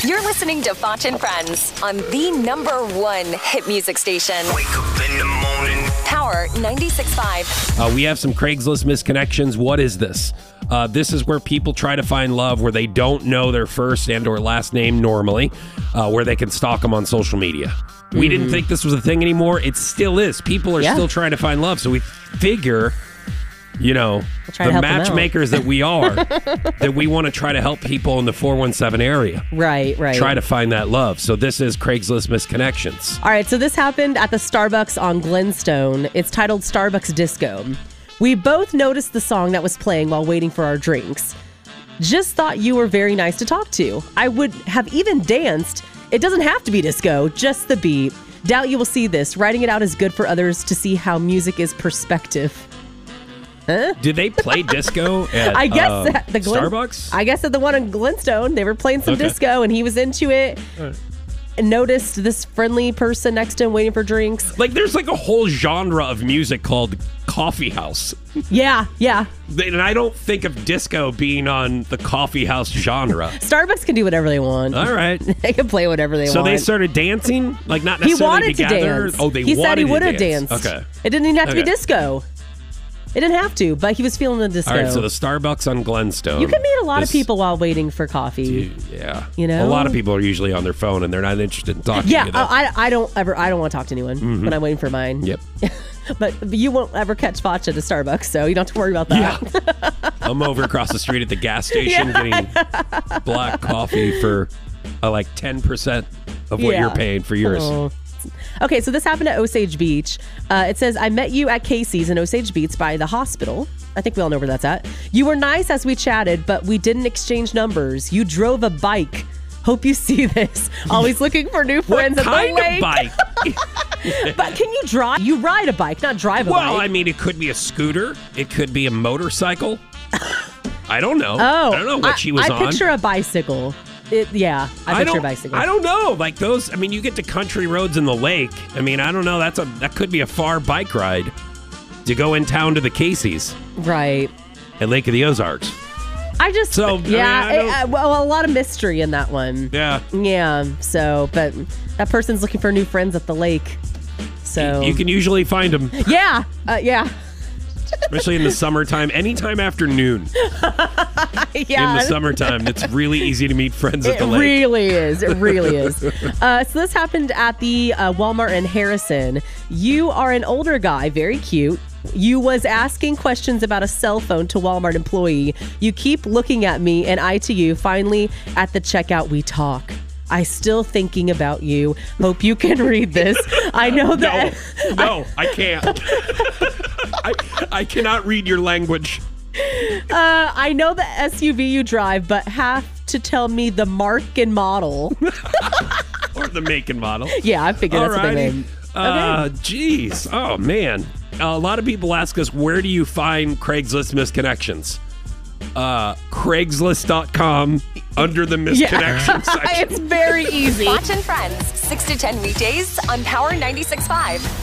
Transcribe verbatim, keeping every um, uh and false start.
You're listening to Foch and Friends on the number one hit music station. Wake up in the morning. Power ninety-six point five. Uh, we have some Craigslist misconnections. What is this? Uh, this is where people try to find love where they don't know their first and or last name normally, uh, where they can stalk them on social media. Mm-hmm. We didn't think this was a thing anymore. It still is. People are yeah. still trying to find love. So we figure, you know, we'll the matchmakers that we are, that we want to try to help people in the four one seven area. Right, right. Try to find that love. So this is Craigslist misconnections. All right, so this happened at the Starbucks on Glenstone. It's titled Starbucks Disco. We both noticed the song that was playing while waiting for our drinks. Just thought you were very nice to talk to. I would have even danced. It doesn't have to be disco, just the beat. Doubt you will see this. Writing it out is good for others to see how music is perspective. Huh? Did they play disco at I guess uh, at the Glen- Starbucks? I guess at the one in Glenstone, they were playing some okay. disco, and he was into it. Right. And noticed this friendly person next to him waiting for drinks. Like, there's like a whole genre of music called coffee house. Yeah, yeah. And I don't think of disco being on the coffee house genre. Starbucks can do whatever they want. All right. They can play whatever they so want. So they started dancing? Like, not he necessarily wanted together? to dance. Oh, they he wanted said he would have dance. danced. Okay. It didn't even have to okay. be disco. It didn't have to, but he was feeling the disco. All right, so the Starbucks on Glenstone. You can meet a lot this, of people while waiting for coffee. Dude, yeah. You know? A lot of people are usually on their phone, and they're not interested in talking yeah, to you. Yeah, I, I don't ever, I don't want to talk to anyone mm-hmm. when I'm waiting for mine. Yep. But you won't ever catch Foch at a Starbucks, so you don't have to worry about that. Yeah. I'm over across the street at the gas station yeah. getting black coffee for uh, like ten percent of what yeah. you're paying for yours. Oh. Okay, so this happened at Osage Beach. Uh, it says, I met you at Casey's in Osage Beach by the hospital. I think we all know where that's at. You were nice as we chatted, but we didn't exchange numbers. You drove a bike. Hope you see this. Always looking for new friends at the lake. What kind of bike? But can you drive? You ride a bike, not drive a well, bike. Well, I mean, it could be a scooter. It could be a motorcycle. I don't know. Oh, I don't know what I, she was I on. I picture a bicycle. It, yeah, I picture a bicycle. I don't know. Like those, I mean, you get to country roads in the lake. I mean, I don't know. That's a That could be a far bike ride to go in town to the Casey's. Right. At Lake of the Ozarks. I just, so, yeah, I mean, I it, uh, well, a lot of mystery in that one. Yeah. Yeah, so, but that person's looking for new friends at the lake. So. You, you can usually find them. Yeah, uh, yeah. Especially in the summertime, anytime after noon. Yeah. In the summertime, it's really easy to meet friends at the lake. It really is. It really is. Uh, so this happened at the uh, Walmart in Harrison. You are an older guy, very cute. You was asking questions about a cell phone to Walmart employee. You keep looking at me and I to you. Finally, at the checkout, we talk. I still thinking about you. Hope you can read this. I know that. No, no, I can't. I, I cannot read your language. Uh, I know the S U V you drive, but have to tell me the mark and model. Or the make and model. Yeah, I figured that's Alrighty. what they mean. Uh, Okay. Geez. Oh, man. A lot of people ask us, where do you find Craigslist misconnections? Uh, Craigslist dot com under the misconnection yeah. section. It's very easy. Foch and Friends, six to ten weekdays on Power ninety-six point five.